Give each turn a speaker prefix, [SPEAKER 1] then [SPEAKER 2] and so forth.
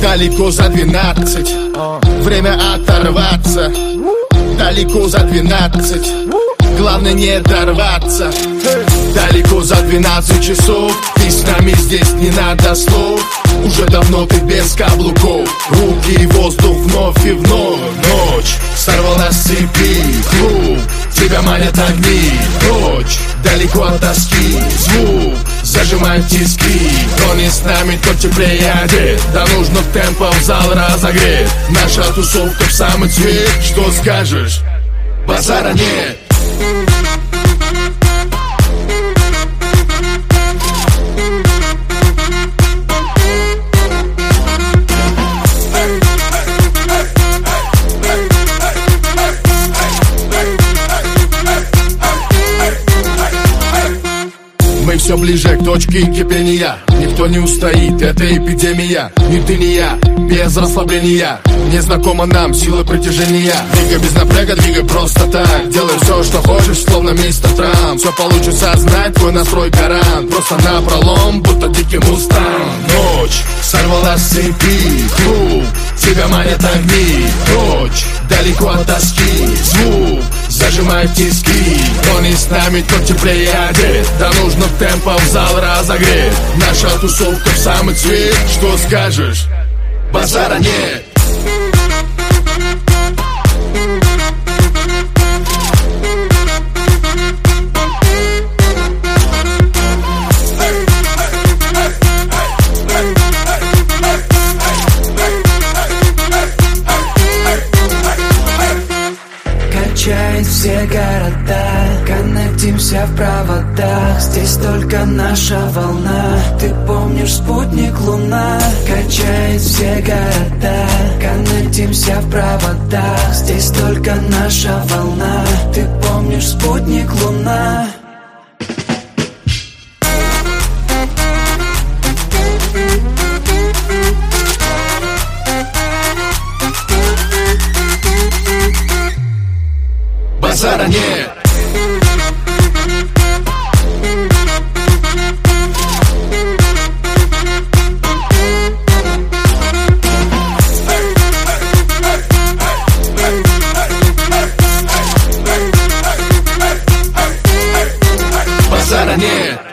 [SPEAKER 1] Далеко за 12, время оторваться. Далеко за 12, главное не дорваться. Далеко за 12 часов, ты с нами, здесь не надо слов. Уже давно ты без каблуков, руки и воздух вновь и вновь. Ночь сорвала с цепи, клуб, тебя манят огни. Прочь, далеко от тоски, звук зажимает тиски. Кто не с нами, тот теплее одет. Да нужно темпом зал разогреть. Наша тусовка в самый цвет. Что скажешь? Базара нет. Мы все ближе к точке кипения. Никто не устоит, это эпидемия. Ни ты, ни я, без расслабления. Незнакома нам сила притяжения. Двигай без напряга, двигай просто так. Делай все, что хочешь, словно мистер Трамп. Все получится, знать твой настрой гарант. Просто напролом, будто дикий мустанг. Ночь сорвала с цепи, клуб, тебя манят огни. Прочь, далеко от тоски, звук зажимает тиски. Кто не с нами, тот теплее одет. Да нужно темпом зал разогреть. Наша тусовка в самый цвет. Что скажешь? Базара нет.
[SPEAKER 2] Качает все города, коннектимся в проводах. Здесь только наша волна. Ты помнишь спутник Луна? Качает все города, коннектимся в проводах. Здесь только наша волна. Ты помнишь спутник Луна?
[SPEAKER 1] Базара нет. Базара нет.